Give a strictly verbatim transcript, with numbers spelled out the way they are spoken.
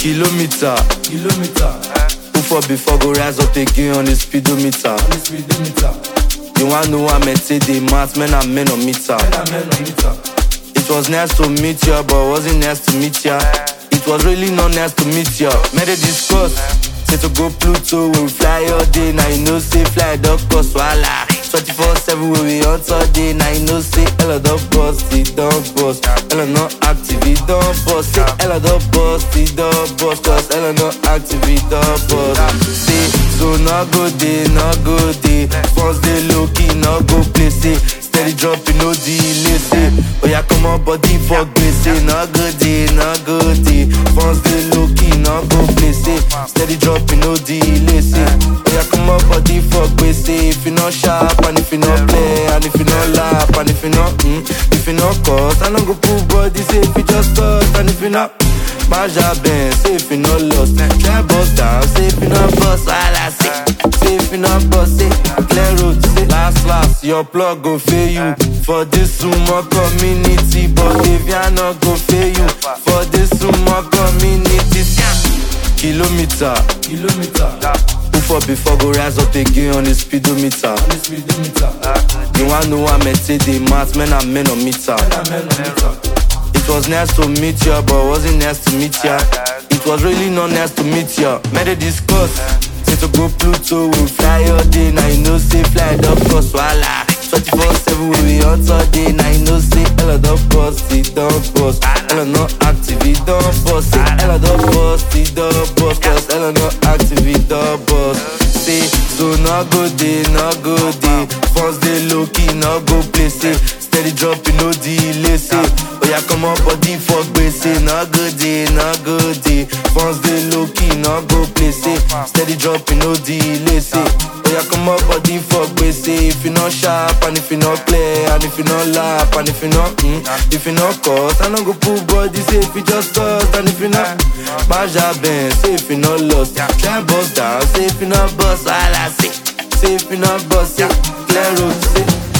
Kilometer, kilometer. who for before go rise up again on the speedometer. On the speedometer. You wanna know what I say the math, men and men on meter. Men and men on meter. It was nice to meet ya, but wasn't nice to meet ya. It was really not nice to meet ya. Made a discuss, say to go Pluto, we fly all day. Now you know say fly dog cost wala. twenty-four seven we we on all day. Now you know say Ella dog bust, it don't bust. Ella not active, it don't bust. Say Ella dog bust, it don't bust. Cause Ella not active, it don't bust. Say so not go day, not go day. First day low key, not go play. Say steady dropping, no delay. Say oh yeah, come on body for grace. Say not good day, not good day. First day low key, not go play. Say steady dropping, no delay. Say oh yeah, come on body for grace. Say if you not sharp and if you not play and if you not laugh and if you not mm, if you not cause I don't go pull body. Say if you just cause and if you not Maja Ben, say if you not lost. Try bust down, say if you not bust. All I say, say if you not bust. Say clear road, say last last your plug go fail you for this sumo community. But if you not go fail you for this sumo community. Kilometer, kilometer. who for before go rise up again on the speedometer. On the speedometer. You wanna know what I say the math, men and men on meter. Men and men on meter. It was nice to meet ya, but wasn't nice to meet ya. It was really not nice to meet ya. Made a discuss, say to go Pluto, we fly all day. Now you know say fly dog cost wala. twenty-four seven we we on all day. Now you know say Ella dog bust, it don't bust. Ella not active, it don't bust. Say Ella dog bust, it don't bust. Cause Ella not active, it don't bust. Say so not go day, not go day. First day low key, not go play. Say steady dropping, no delay. Say oh yeah, come on body for grace. Say not good day, not good day. First day low key, not go play. Say steady dropping, no delay. Say oh yeah, come on body for grace. Say if you not sharp and if you not play and if you not laugh and if you not mm, if you not cause I don't go pull body. Say if you just cause and if you not Maja Ben, say if you not lost. Try bust down, say if you not bust. All I say, say if you not bust. Say clear road, say